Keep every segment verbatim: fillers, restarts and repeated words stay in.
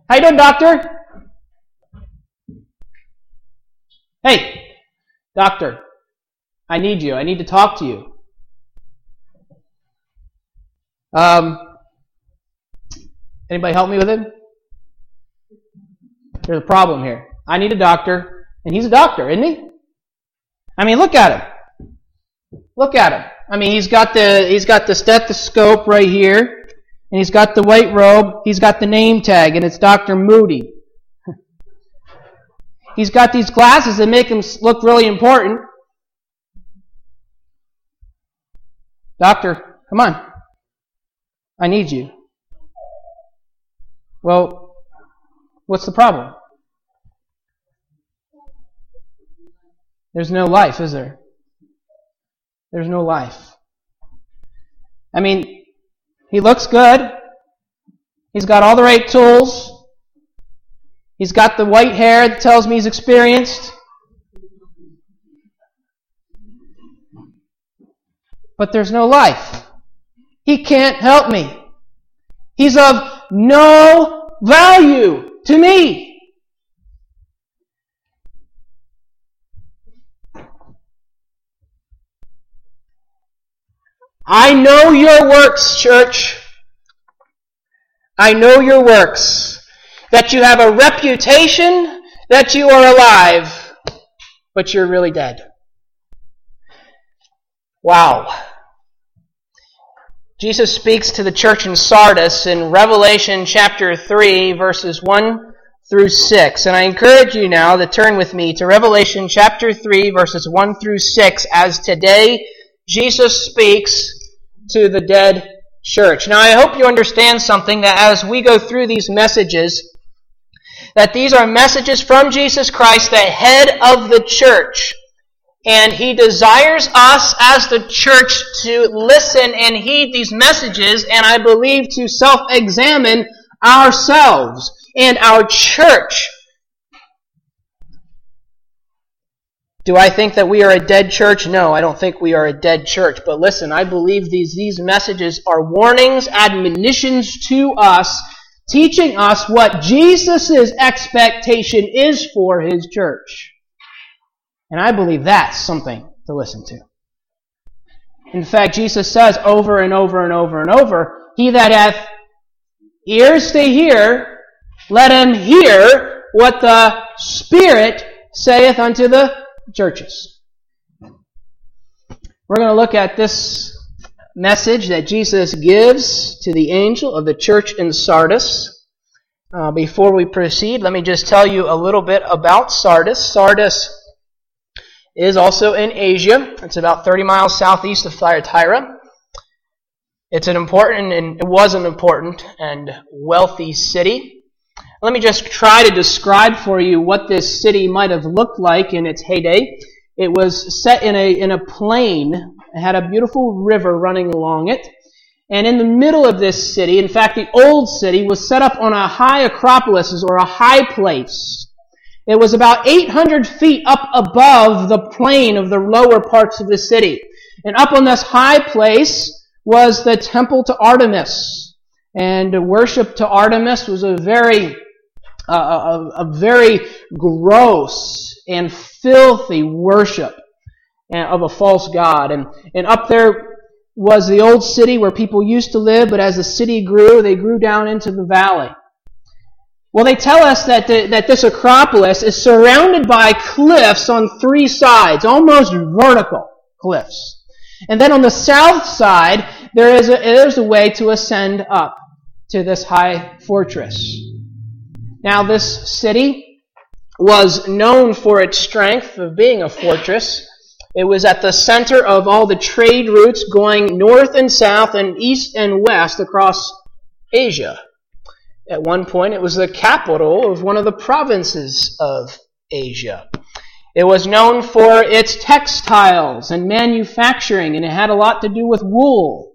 How you doing, doctor? Hey, doctor, I need you. I need to talk to you. Um, anybody help me with it? There's a problem here. I need a doctor, and he's a doctor, isn't he? I mean, look at him. Look at him. I mean, he's got the he's got the stethoscope right here. And he's got the white robe, he's got the name tag, and it's Doctor Moody. He's got these glasses that make him look really important. Doctor, come on. I need you. Well, what's the problem? There's no life, is there? There's no life. I mean, he looks good. He's got all the right tools. He's got the white hair that tells me he's experienced. But there's no life. He can't help me. He's of no value to me. I know your works, church. I know your works. That you have a reputation that you are alive, but you're really dead. Wow. Jesus speaks to the church in Sardis in Revelation chapter three, verses one through six. And I encourage you now to turn with me to Revelation chapter three, verses one through six, as today Jesus speaks to the dead church. Now, I hope you understand something, that as we go through these messages, that these are messages from Jesus Christ, the head of the church. And He desires us as the church to listen and heed these messages, and I believe to self-examine ourselves and our church. Do I think that we are a dead church? No, I don't think we are a dead church. But listen, I believe these, these messages are warnings, admonitions to us, teaching us what Jesus' expectation is for His church. And I believe that's something to listen to. In fact, Jesus says over and over and over and over, "He that hath ears to hear, let him hear what the Spirit saith unto the churches." We're going to look at this message that Jesus gives to the angel of the church in Sardis. Uh, before we proceed, let me just tell you a little bit about Sardis. Sardis is also in Asia. It's about thirty miles southeast of Thyatira. It's an important, and it was an important and wealthy city. Let me just try to describe for you what this city might have looked like in its heyday. It was set in a in a plain. It had a beautiful river running along it. And in the middle of this city, in fact, the old city was set up on a high acropolis, or a high place. It was about eight hundred feet up above the plain of the lower parts of the city. And up on this high place was the temple to Artemis. And worship to Artemis was a very, uh, a, a very gross and filthy worship of a false god. And, and up there was the old city where people used to live, but as the city grew, they grew down into the valley. Well, they tell us that the, that this acropolis is surrounded by cliffs on three sides, almost vertical cliffs. And then on the south side, there is a, there's a way to ascend up to this high fortress. Now, this city was known for its strength of being a fortress. It was at the center of all the trade routes going north and south and east and west across Asia. At one point, it was the capital of one of the provinces of Asia. It was known for its textiles and manufacturing, and it had a lot to do with wool.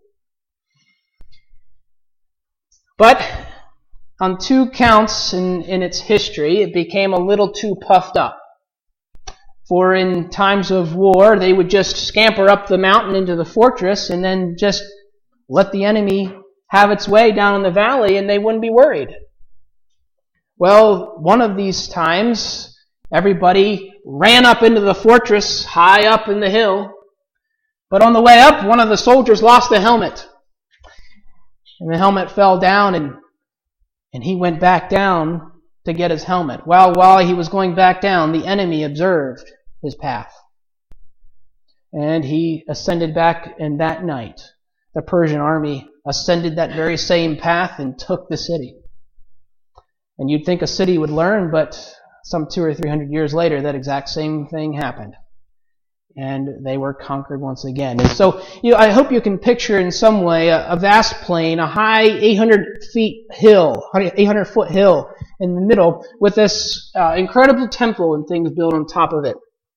But on two counts in, in its history, it became a little too puffed up. For in times of war, they would just scamper up the mountain into the fortress and then just let the enemy have its way down in the valley, and they wouldn't be worried. Well, one of these times, everybody ran up into the fortress high up in the hill. But on the way up, one of the soldiers lost the helmet. And the helmet fell down, and, and he went back down to get his helmet. Well, while he was going back down, the enemy observed his path. And he ascended back, and that night, the Persian army ascended that very same path and took the city. And you'd think a city would learn, but some two or three hundred years later, that exact same thing happened. And they were conquered once again. And so, you know, I hope you can picture in some way a, a vast plain, a high eight hundred feet hill, eight hundred foot hill in the middle with this uh, incredible temple and things built on top of it.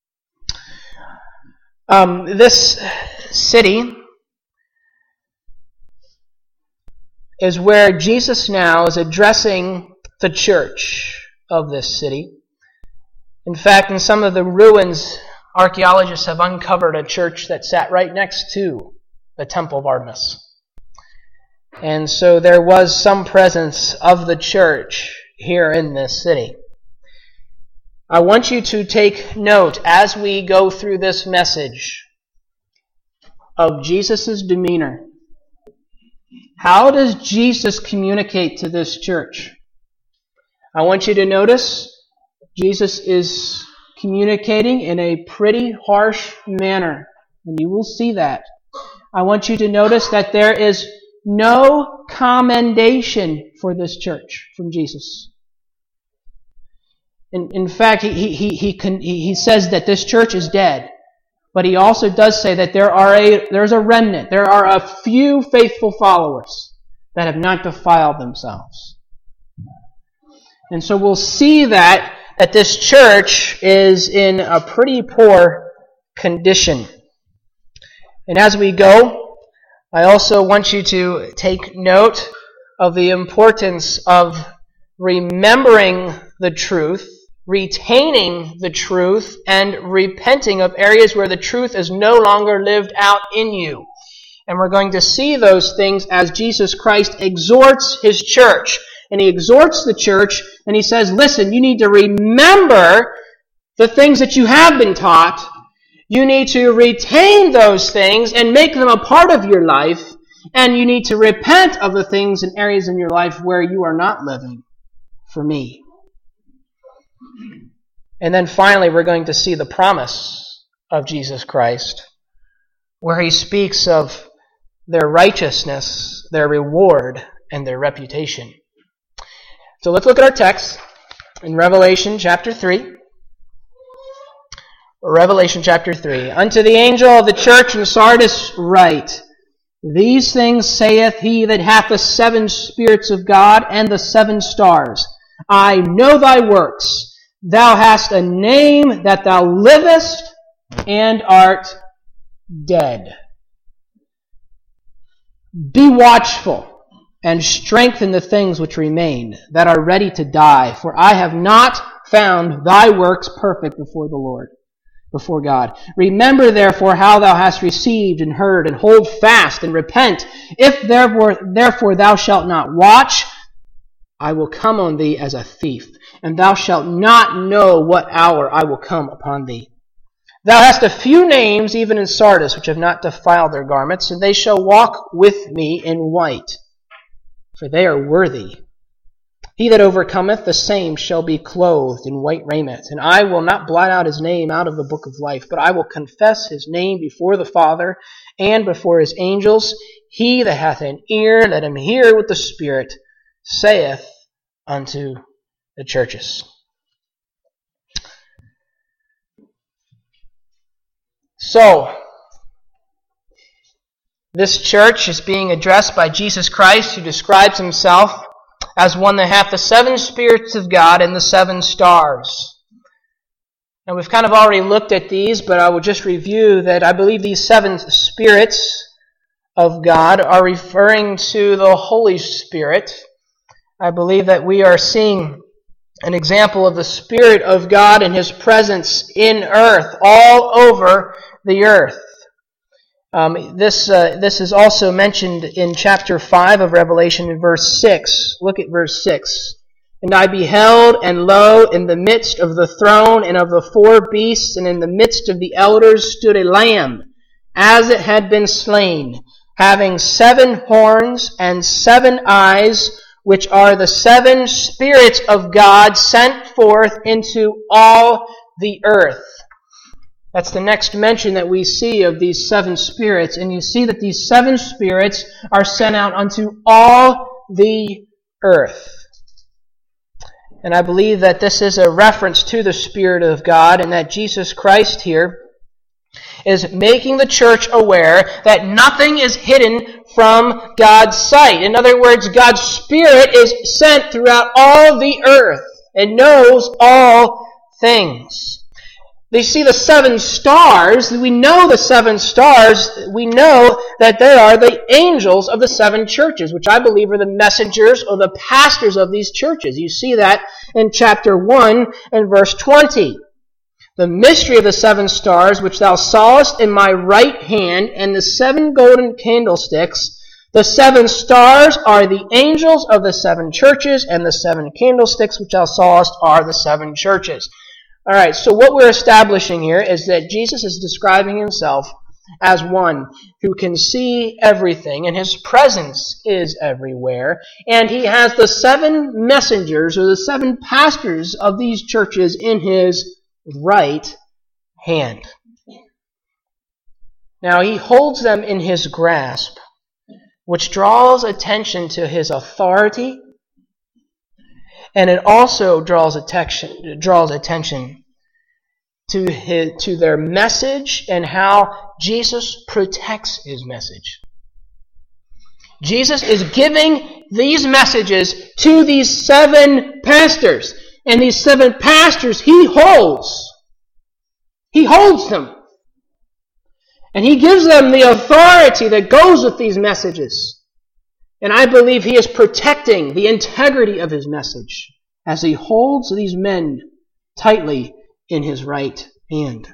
Um, this city is where Jesus now is addressing the church of this city. In fact, in some of the ruins, archaeologists have uncovered a church that sat right next to the Temple of Artemis. And so there was some presence of the church here in this city. I want you to take note as we go through this message of Jesus' demeanor. How does Jesus communicate to this church? I want you to notice Jesus is communicating in a pretty harsh manner, and you will see that. I want you to notice that there is no commendation for this church from Jesus. In, in fact, he, he, he, he, he says that this church is dead, but he also does say that there are a there's a remnant, there are a few faithful followers that have not defiled themselves. And so we'll see that that this church is in a pretty poor condition. And as we go, I also want you to take note of the importance of remembering the truth, retaining the truth, and repenting of areas where the truth is no longer lived out in you. And we're going to see those things as Jesus Christ exhorts His church. And He exhorts the church, and He says, listen, you need to remember the things that you have been taught. You need to retain those things and make them a part of your life. And you need to repent of the things and areas in your life where you are not living for me. And then finally, we're going to see the promise of Jesus Christ, where He speaks of their righteousness, their reward, and their reputation. So let's look at our text in Revelation chapter three. Revelation chapter three. Unto the angel of the church in Sardis write, These things saith he that hath the seven spirits of God and the seven stars. I know thy works. Thou hast a name that thou livest and art dead. Be watchful and strengthen the things which remain, that are ready to die. For I have not found thy works perfect before the Lord, before God. Remember therefore how thou hast received and heard, and hold fast and repent. If therefore, therefore thou shalt not watch, I will come on thee as a thief, and thou shalt not know what hour I will come upon thee. Thou hast a few names even in Sardis, which have not defiled their garments, and they shall walk with me in white, for they are worthy. He that overcometh, the same shall be clothed in white raiment. And I will not blot out his name out of the book of life, but I will confess his name before the Father and before his angels. He that hath an ear, let him hear what the Spirit saith unto the churches. So, this church is being addressed by Jesus Christ, who describes himself as one that hath the seven spirits of God and the seven stars. Now we've kind of already looked at these, but I will just review that I believe these seven spirits of God are referring to the Holy Spirit. I believe that we are seeing an example of the Spirit of God and His presence in earth, all over the earth. Um, this uh, this is also mentioned in chapter five of Revelation in verse six. Look at verse six. And I beheld, and lo, in the midst of the throne and of the four beasts, and in the midst of the elders stood a lamb, as it had been slain, having seven horns and seven eyes, which are the seven spirits of God sent forth into all the earth. That's the next mention that we see of these seven spirits. And you see that these seven spirits are sent out unto all the earth. And I believe that this is a reference to the Spirit of God, and that Jesus Christ here is making the church aware that nothing is hidden from God's sight. In other words, God's Spirit is sent throughout all the earth and knows all things. They see the seven stars. We know the seven stars. We know that they are the angels of the seven churches, which I believe are the messengers or the pastors of these churches. You see that in chapter one and verse twenty. The mystery of the seven stars, which thou sawest in my right hand, and the seven golden candlesticks. The seven stars are the angels of the seven churches, and the seven candlesticks which thou sawest are the seven churches. All right, so what we're establishing here is that Jesus is describing himself as one who can see everything, and his presence is everywhere. And he has the seven messengers, or the seven pastors of these churches in his right hand. Now, he holds them in his grasp, which draws attention to his authority. And it also draws attention, draws attention to his, to their message and how Jesus protects his message. Jesus is giving these messages to these seven pastors. And these seven pastors he holds. He holds them. And he gives them the authority that goes with these messages. And I believe he is protecting the integrity of his message as he holds these men tightly in his right hand.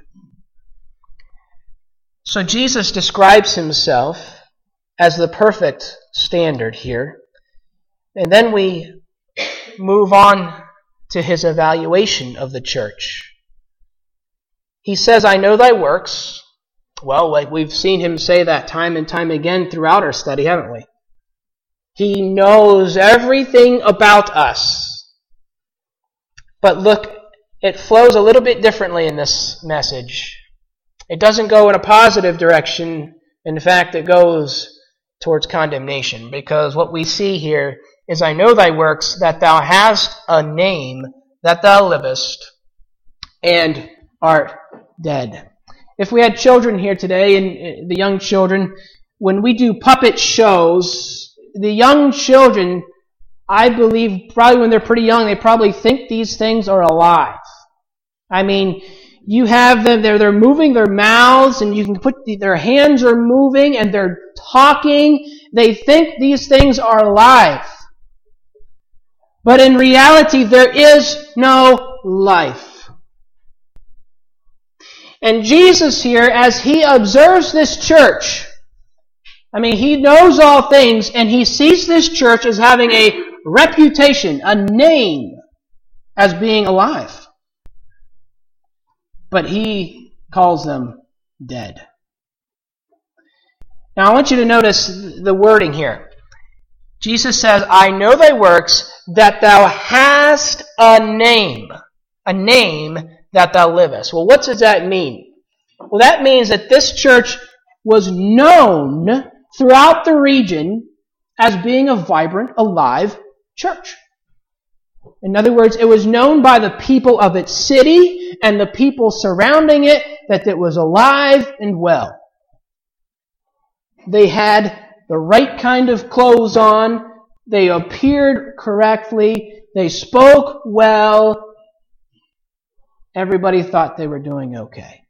So Jesus describes himself as the perfect standard here. And then we move on to his evaluation of the church. He says, I know thy works. Well, like we've seen him say that time and time again throughout our study, haven't we? He knows everything about us. But look, it flows a little bit differently in this message. It doesn't go in a positive direction. In fact, it goes towards condemnation. Because what we see here is, I know thy works, that thou hast a name, that thou livest, and art dead. If we had children here today, and the young children, when we do puppet shows, the young children, I believe, probably when they're pretty young, they probably think these things are alive. I mean, you have them, they're, they're moving their mouths, and you can put, the, their hands are moving, and they're talking. They think these things are alive. But in reality, there is no life. And Jesus here, as he observes this church, I mean, he knows all things, and he sees this church as having a reputation, a name, as being alive. But he calls them dead. Now, I want you to notice the wording here. Jesus says, I know thy works, that thou hast a name. A name that thou livest. Well, what does that mean? Well, that means that this church was known throughout the region as being a vibrant, alive church. In other words, it was known by the people of its city and the people surrounding it that it was alive and well. They had the right kind of clothes on. They appeared correctly. They spoke well. Everybody thought they were doing okay.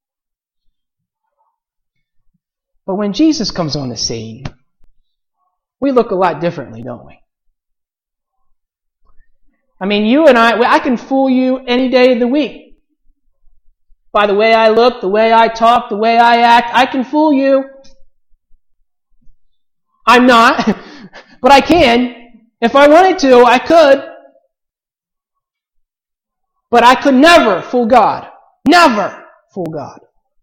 But when Jesus comes on the scene, we look a lot differently, don't we? I mean, you and I, I can fool you any day of the week. By the way I look, the way I talk, the way I act, I can fool you. I'm not, but I can. If I wanted to, I could. But I could never fool God. Never fool God.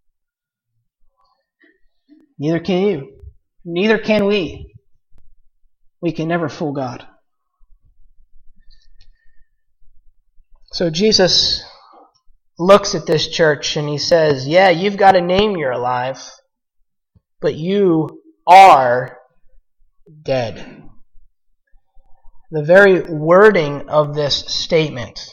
Neither can you. Neither can we. We can never fool God. So Jesus looks at this church and he says, yeah, you've got a name you're alive, but you are dead. The very wording of this statement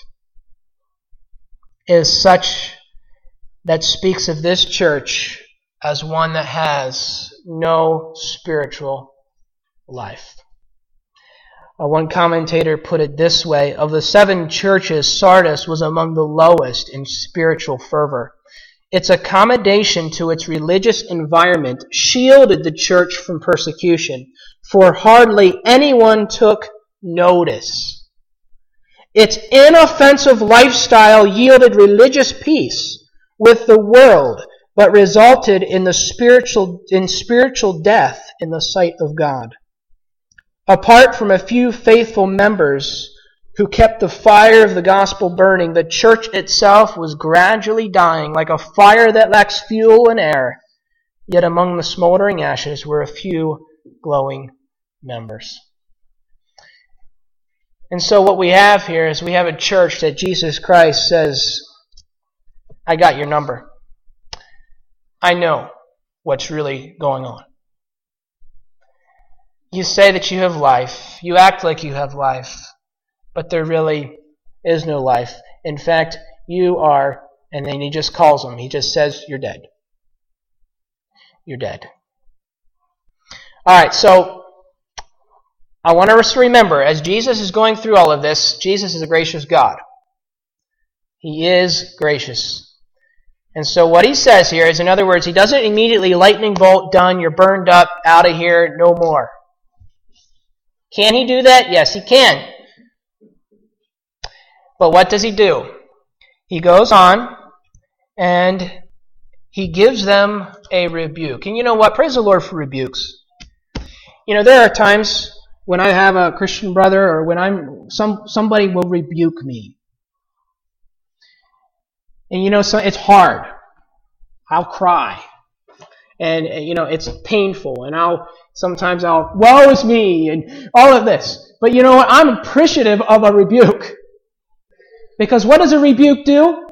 is such that speaks of this church as one that has no spiritual life. Uh, one commentator put it this way: of the seven churches, Sardis was among the lowest in spiritual fervor. Its accommodation to its religious environment shielded the church from persecution, for hardly anyone took notice. Its inoffensive lifestyle yielded religious peace with the world, but resulted in the spiritual in spiritual death in the sight of God. Apart from a few faithful members who kept the fire of the gospel burning, the church itself was gradually dying like a fire that lacks fuel and air. Yet among the smoldering ashes were a few glowing members. And so what we have here is we have a church that Jesus Christ says, I got your number. I know what's really going on. You say that you have life. You act like you have life. But there really is no life. In fact, you are, and then he just calls them. He just says, you're dead. You're dead. All right, so I want us to remember, as Jesus is going through all of this, Jesus is a gracious God. He is gracious. And so what he says here is, in other words, he doesn't immediately lightning bolt, done, you're burned up, out of here, no more. Can he do that? Yes, he can. But what does he do? He goes on and he gives them a rebuke. And you know what? Praise the Lord for rebukes. You know, there are times when I have a Christian brother or when I'm some somebody will rebuke me. And you know, so it's hard. I'll cry. And, you know, it's painful. And I'll, sometimes I'll, woe is me, and all of this. But you know what? I'm appreciative of a rebuke. Because what does a rebuke do?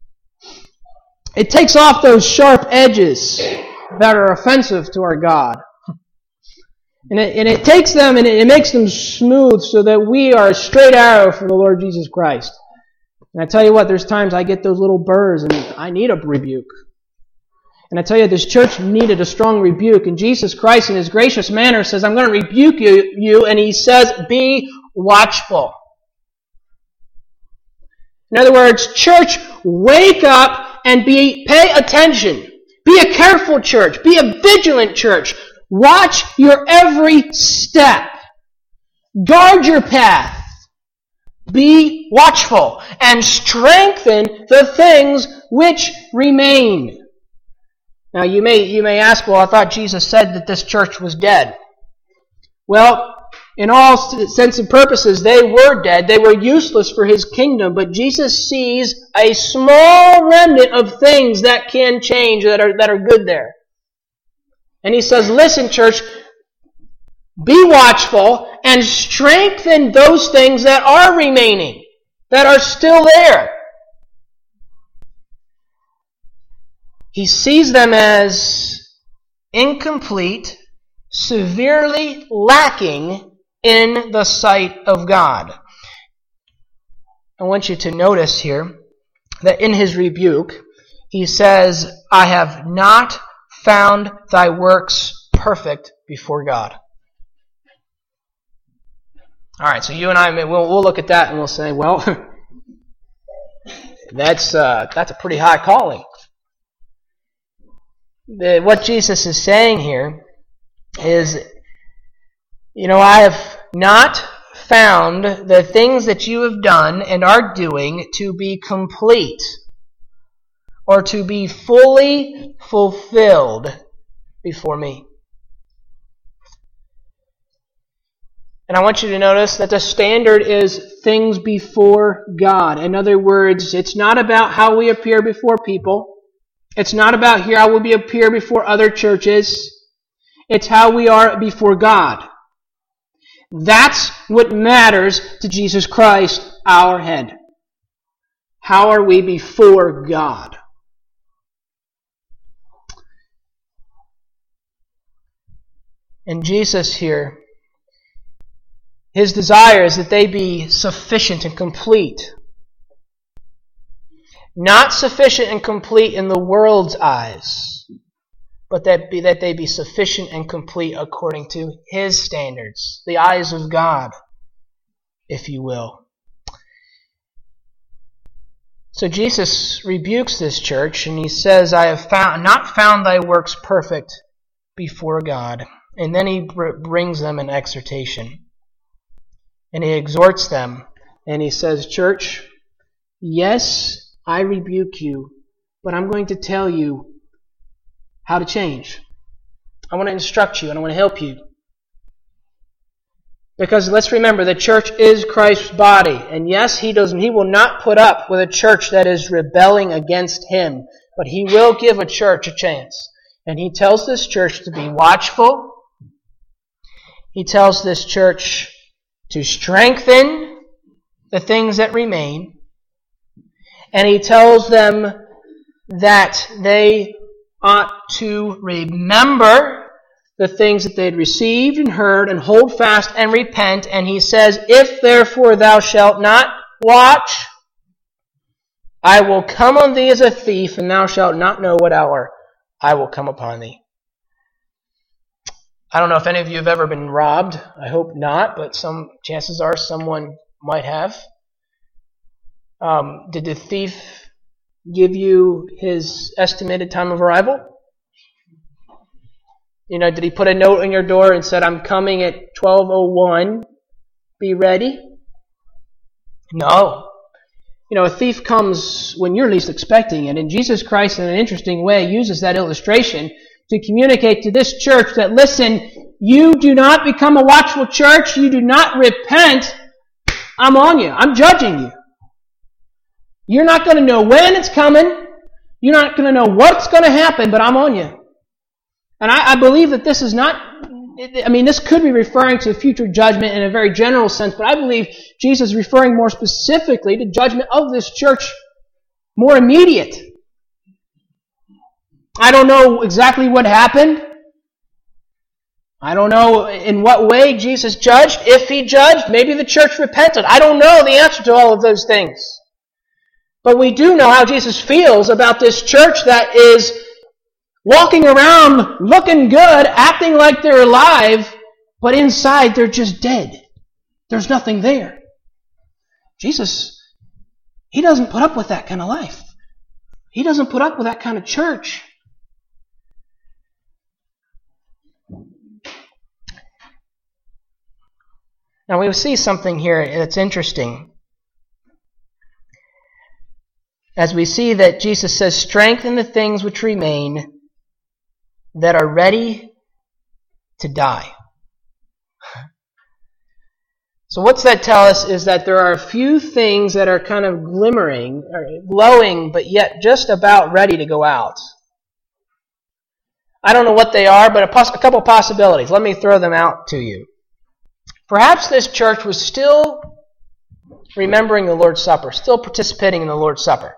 It takes off those sharp edges that are offensive to our God. And it, and it takes them and it, it makes them smooth so that we are a straight arrow for the Lord Jesus Christ. And I tell you what, there's times I get those little burrs and I need a rebuke. And I tell you, this church needed a strong rebuke. And Jesus Christ, in His gracious manner, says, I'm going to rebuke you, you. And He says, be watchful. In other words, church, wake up and be pay attention. Be a careful church. Be a vigilant church. Watch your every step. Guard your path. Be watchful and strengthen the things which remain. Now you may you may ask, well, I thought Jesus said that this church was dead. Well, in all sense and purposes, they were dead. They were useless for His kingdom. But Jesus sees a small remnant of things that can change, that are that are good there. And He says, listen, church, be watchful and strengthen those things that are remaining, that are still there. He sees them as incomplete, severely lacking in the sight of God. I want you to notice here that in His rebuke, He says, I have not found thy works perfect before God. All right, so you and I, we'll, we'll look at that and we'll say, well, that's uh, that's a pretty high calling. The, what Jesus is saying here is, you know, I have not found the things that you have done and are doing to be complete or to be fully fulfilled before me. And I want you to notice that the standard is things before God. In other words, it's not about how we appear before people. It's not about here how we appear before other churches. It's how we are before God. That's what matters to Jesus Christ, our head. How are we before God? And Jesus here, His desire is that they be sufficient and complete. Not sufficient and complete in the world's eyes, but that be that they be sufficient and complete according to His standards, the eyes of God, if you will. So Jesus rebukes this church, and He says, I have found, not found thy works perfect before God. And then He br- brings them an exhortation. And He exhorts them, and He says, church, yes, I rebuke you, but I'm going to tell you how to change. I want to instruct you, and I want to help you. Because let's remember, the church is Christ's body. And yes, He doesn't, He will not put up with a church that is rebelling against Him. But He will give a church a chance. And He tells this church to be watchful. He tells this church to strengthen the things that remain. And He tells them that they ought to remember the things that they had received and heard and hold fast and repent. And He says, if therefore thou shalt not watch, I will come on thee as a thief, and thou shalt not know what hour I will come upon thee. I don't know if any of you have ever been robbed. I hope not, but some chances are someone might have. Um, did the thief give you his estimated time of arrival? You know, did he put a note on your door and said, I'm coming at twelve oh one, be ready? No. You know, a thief comes when you're least expecting it, and Jesus Christ, in an interesting way, uses that illustration to communicate to this church that, listen, you do not become a watchful church, you do not repent, I'm on you, I'm judging you. You're not going to know when it's coming. You're not going to know what's going to happen, but I'm on you. And I, I believe that this is not, I mean, this could be referring to future judgment in a very general sense, but I believe Jesus is referring more specifically to judgment of this church, more immediate. I don't know exactly what happened. I don't know in what way Jesus judged. If He judged, maybe the church repented. I don't know the answer to all of those things. But we do know how Jesus feels about this church that is walking around looking good, acting like they're alive, but inside they're just dead. There's nothing there. Jesus, He doesn't put up with that kind of life. He doesn't put up with that kind of church. Now we see something here that's interesting. As we see that Jesus says, strengthen the things which remain that are ready to die. So what's that tell us is that there are a few things that are kind of glimmering, or glowing, but yet just about ready to go out. I don't know what they are, but a, poss- a couple possibilities. Let me throw them out to you. Perhaps this church was still remembering the Lord's Supper, still participating in the Lord's Supper.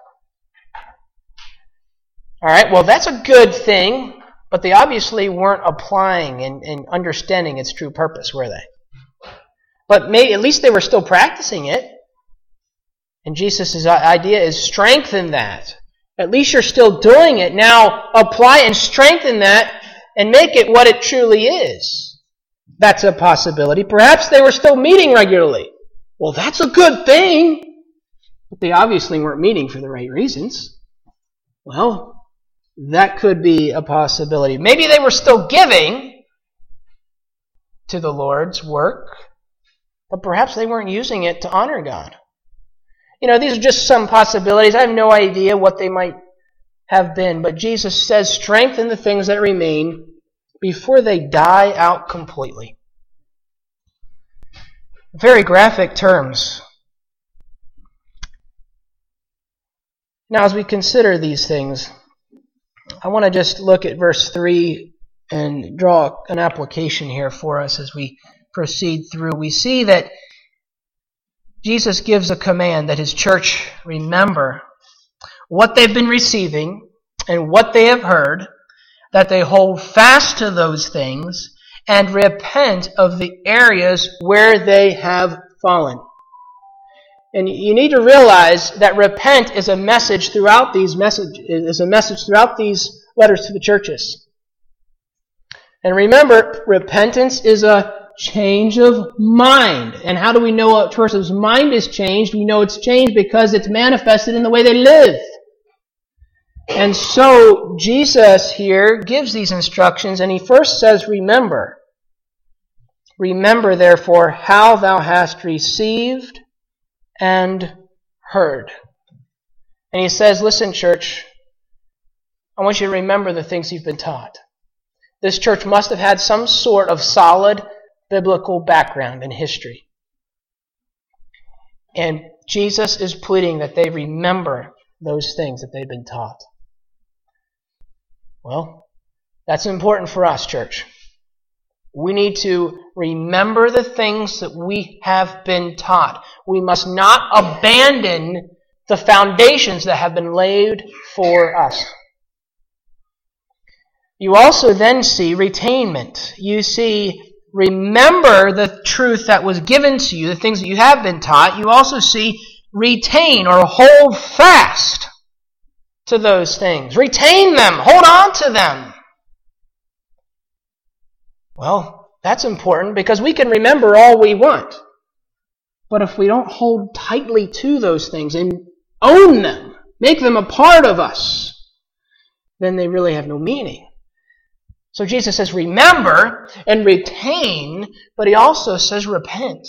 All right, well, that's a good thing, but they obviously weren't applying and, and understanding its true purpose, were they? But may, at least they were still practicing it. And Jesus' idea is strengthen that. At least you're still doing it. Now apply and strengthen that and make it what it truly is. That's a possibility. Perhaps they were still meeting regularly. Well, that's a good thing. But they obviously weren't meeting for the right reasons. Well, that could be a possibility. Maybe they were still giving to the Lord's work, but perhaps they weren't using it to honor God. You know, these are just some possibilities. I have no idea what they might have been, but Jesus says, strengthen the things that remain before they die out completely. Very graphic terms. Now, as we consider these things, I want to just look at verse three and draw an application here for us as we proceed through. We see that Jesus gives a command that his church remember what they've been receiving and what they have heard, that they hold fast to those things and repent of the areas where they have fallen. And you need to realize that repent is a message throughout these message is a message throughout these letters to the churches. And remember, repentance is a change of mind. And how do we know a person's mind is changed? We know it's changed because it's manifested in the way they live. And so Jesus here gives these instructions, and he first says, remember. Remember, therefore, how thou hast received and heard. And he says, listen, church, I want you to remember the things you've been taught. This church must have had some sort of solid biblical background and history. And Jesus is pleading that they remember those things that they've been taught. Well, that's important for us, church. We need to remember the things that we have been taught. We must not abandon the foundations that have been laid for us. You also then see retainment. You see, remember the truth that was given to you, the things that you have been taught. You also see retain or hold fast to those things. Retain them. Hold on to them. Well, that's important because we can remember all we want. But if we don't hold tightly to those things and own them, make them a part of us, then they really have no meaning. So Jesus says remember and retain, but he also says repent.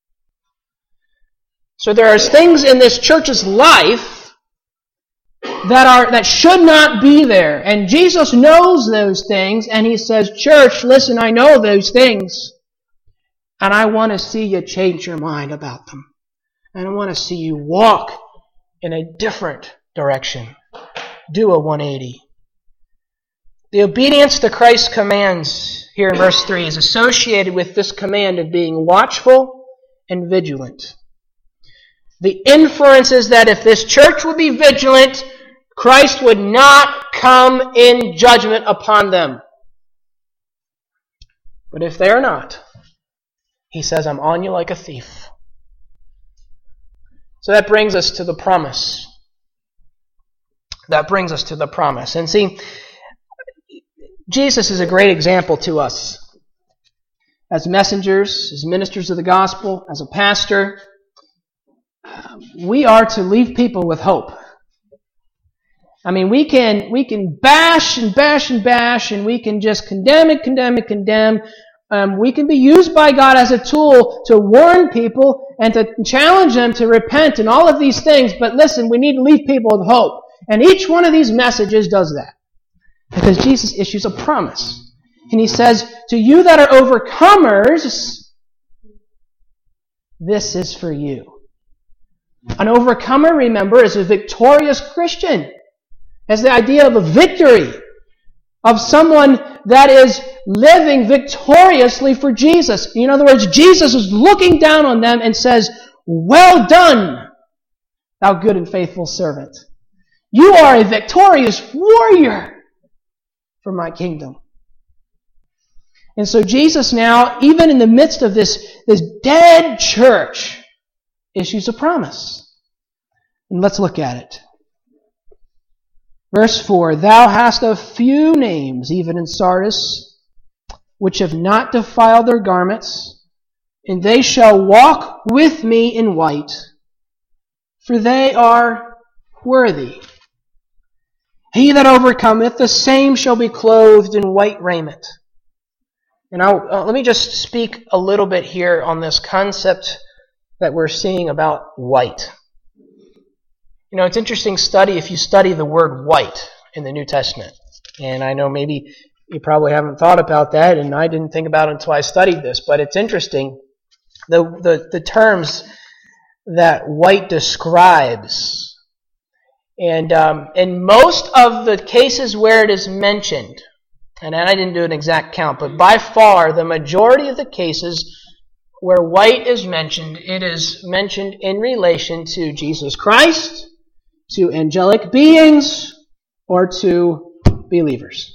So there are things in this church's life that are that should not be there. And Jesus knows those things, and he says, church, listen, I know those things, and I want to see you change your mind about them. And I want to see you walk in a different direction. Do a one eighty. The obedience to Christ's commands here in verse three is associated with this command of being watchful and vigilant. The inference is that if this church would be vigilant, Christ would not come in judgment upon them. But if they are not, he says, I'm on you like a thief. So that brings us to the promise. That brings us to the promise. And see, Jesus is a great example to us. As messengers, as ministers of the gospel, as a pastor, we are to leave people with hope. I mean, we can we can bash and bash and bash, and we can just condemn and condemn and condemn. Um, we can be used by God as a tool to warn people and to challenge them to repent and all of these things. But listen, we need to leave people with hope. And each one of these messages does that. Because Jesus issues a promise. And he says, to you that are overcomers, this is for you. An overcomer, remember, is a victorious Christian. Has the idea of a victory, of someone that is living victoriously for Jesus. In other words, Jesus is looking down on them and says, well done, thou good and faithful servant. You are a victorious warrior for my kingdom. And so Jesus now, even in the midst of this, this dead church, issues a promise. And let's look at it. Verse four, thou hast a few names, even in Sardis, which have not defiled their garments, and they shall walk with me in white, for they are worthy. He that overcometh, the same shall be clothed in white raiment. And I'll, uh, let me just speak a little bit here on this concept that we're seeing about white. You know, it's interesting study if you study the word white in the New Testament. And I know maybe you probably haven't thought about that, and I didn't think about it until I studied this, but it's interesting. the, the, the terms that white describes. And um, in most of the cases where it is mentioned, and I didn't do an exact count, but by far the majority of the cases where white is mentioned, it is mentioned in relation to Jesus Christ, to angelic beings, or to believers.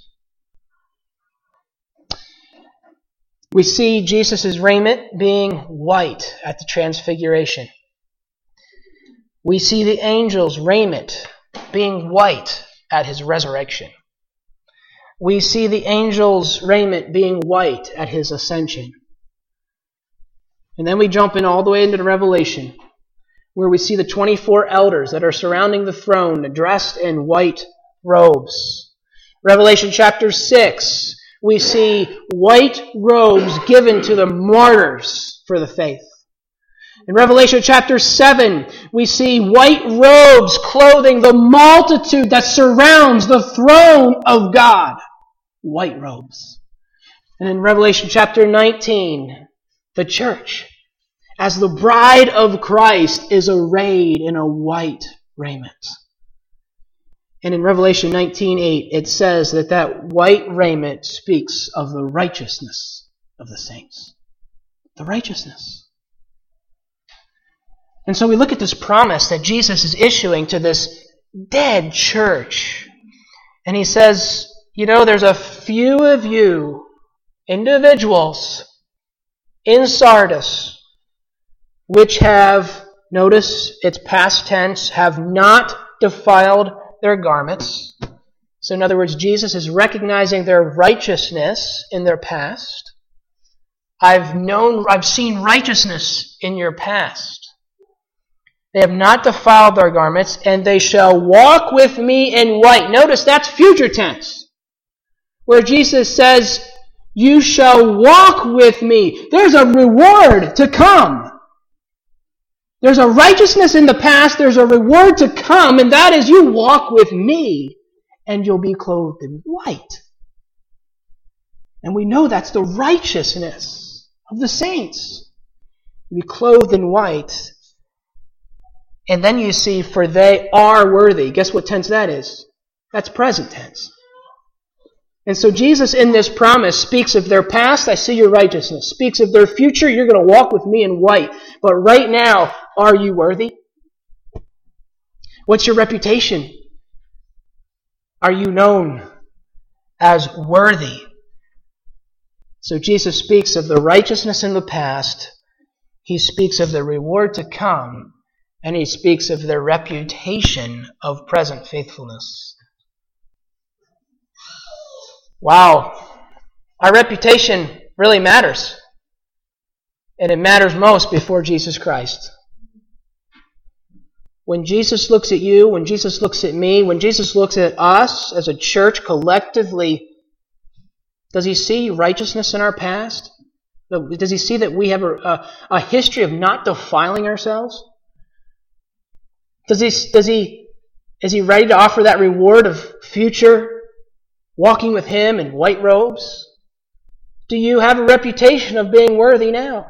We see Jesus' raiment being white at the transfiguration. We see the angel's raiment being white at his resurrection. We see the angel's raiment being white at his ascension. And then we jump in all the way into the Revelation, where we see the twenty-four elders that are surrounding the throne dressed in white robes. Revelation chapter six, we see white robes given to the martyrs for the faith. In Revelation chapter seven, we see white robes clothing the multitude that surrounds the throne of God. White robes. And in Revelation chapter nineteen, the church, as the bride of Christ, is arrayed in a white raiment. And in Revelation nineteen eight, it says that that white raiment speaks of the righteousness of the saints. The righteousness. And so we look at this promise that Jesus is issuing to this dead church. And he says, you know, there's a few of you, individuals, in Sardis, which have, notice it's past tense, have not defiled their garments. So in other words, Jesus is recognizing their righteousness in their past. I've known, I've seen righteousness in your past. They have not defiled their garments, and they shall walk with me in white. Notice that's future tense, where Jesus says, you shall walk with me. There's a reward to come. There's a righteousness in the past, there's a reward to come, and that is you walk with me, and you'll be clothed in white. And we know that's the righteousness of the saints. You'll be clothed in white. And then you see, for they are worthy. Guess what tense that is? That's present tense. And so Jesus in this promise speaks of their past, I see your righteousness. Speaks of their future, you're going to walk with me in white. But right now, are you worthy? What's your reputation? Are you known as worthy? So Jesus speaks of the righteousness in the past. He speaks of the reward to come. And he speaks of their reputation of present faithfulness. Wow. Our reputation really matters. And it matters most before Jesus Christ. When Jesus looks at you, when Jesus looks at me, when Jesus looks at us as a church collectively, does he see righteousness in our past? Does he see that we have a, a, a history of not defiling ourselves? Does he, does he, is he ready to offer that reward of future walking with him in white robes? Do you have a reputation of being worthy now?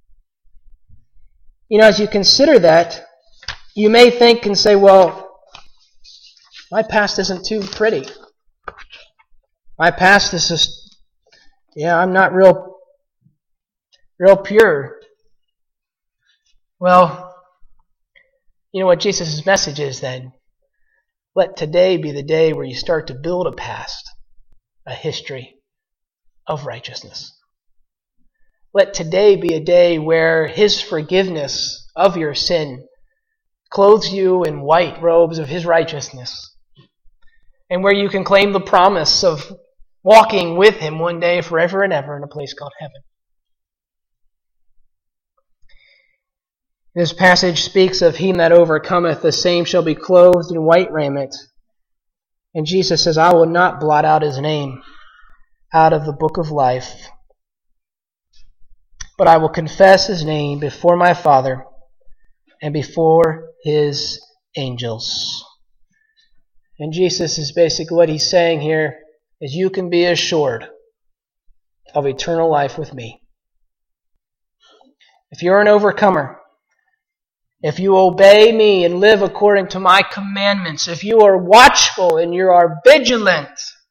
You know, as you consider that, you may think and say, well, my past isn't too pretty. My past is just, yeah, I'm not real, real pure. Well, you know what Jesus' message is then? Let today be the day where you start to build a past, a history of righteousness. Let today be a day where his forgiveness of your sin clothes you in white robes of his righteousness, and where you can claim the promise of walking with him one day forever and ever in a place called heaven. This passage speaks of him that overcometh, the same shall be clothed in white raiment. And Jesus says, I will not blot out his name out of the book of life, but I will confess his name before my Father and before his angels. And Jesus is basically what he's saying here is you can be assured of eternal life with me. if you're an overcomer, if you obey me and live according to my commandments, if you are watchful and you are vigilant,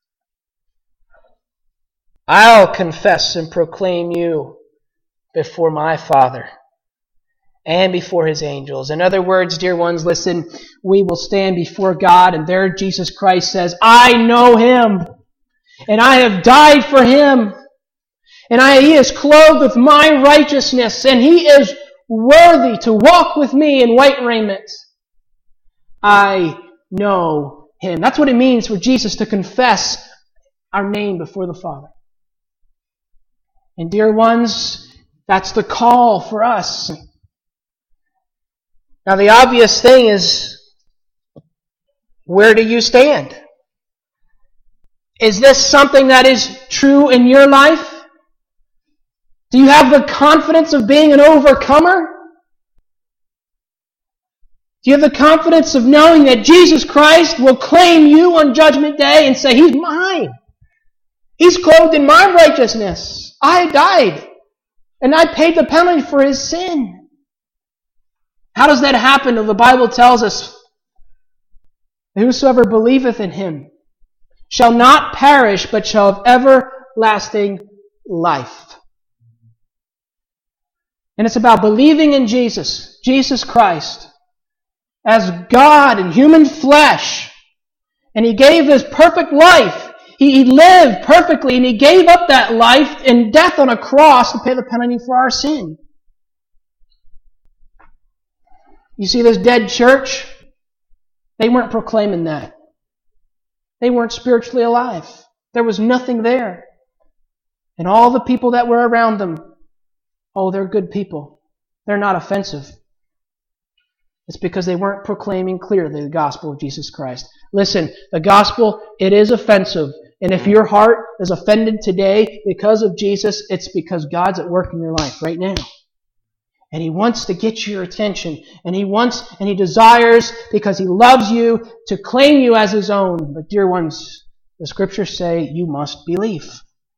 I'll confess and proclaim you before my Father and before His angels. In other words, dear ones, listen, we will stand before God, and there Jesus Christ says, I know Him, and I have died for Him, and I, He is clothed with my righteousness, and He is worthy to walk with me in white raiment. I know Him. That's what it means for Jesus to confess our name before the Father. And dear ones, that's the call for us. Now the obvious thing is, where do you stand? Is this something that is true in your life? Do you have the confidence of being an overcomer? Do you have the confidence of knowing that Jesus Christ will claim you on Judgment Day and say, He's mine. He's clothed in my righteousness. I died, and I paid the penalty for His sin. How does that happen? Well, the Bible tells us, whosoever believeth in Him shall not perish, but shall have everlasting life. And it's about believing in Jesus, Jesus Christ, as God in human flesh. And He gave His perfect life. He lived perfectly, and He gave up that life in death on a cross to pay the penalty for our sin. You see this dead church? They weren't proclaiming that. They weren't spiritually alive. There was nothing there. And all the people that were around them, oh, they're good people. They're not offensive. It's because they weren't proclaiming clearly the gospel of Jesus Christ. Listen, the gospel, it is offensive. And if your heart is offended today because of Jesus, it's because God's at work in your life right now. And He wants to get your attention. And He wants and He desires, because He loves you, to claim you as His own. But dear ones, the Scriptures say you must believe.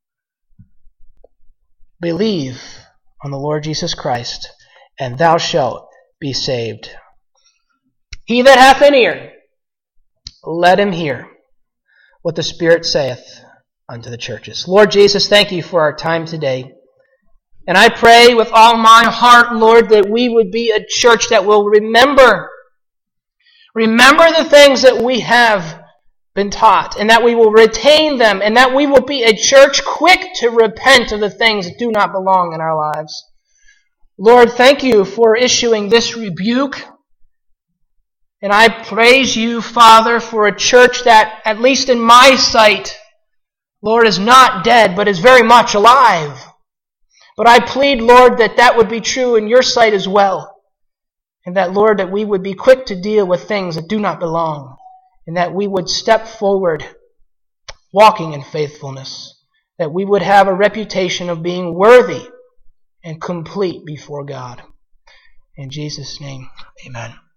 Believe on the Lord Jesus Christ, and thou shalt be saved. He that hath an ear, let him hear what the Spirit saith unto the churches. Lord Jesus, thank You for our time today. And I pray with all my heart, Lord, that we would be a church that will remember, remember the things that we have been taught, and that we will retain them, and that we will be a church quick to repent of the things that do not belong in our lives. Lord, thank You for issuing this rebuke. And I praise You, Father, for a church that, at least in my sight, Lord, is not dead, but is very much alive. But I plead, Lord, that that would be true in Your sight as well. And that, Lord, that we would be quick to deal with things that do not belong. And that we would step forward, walking in faithfulness. That we would have a reputation of being worthy and complete before God. In Jesus' name, amen.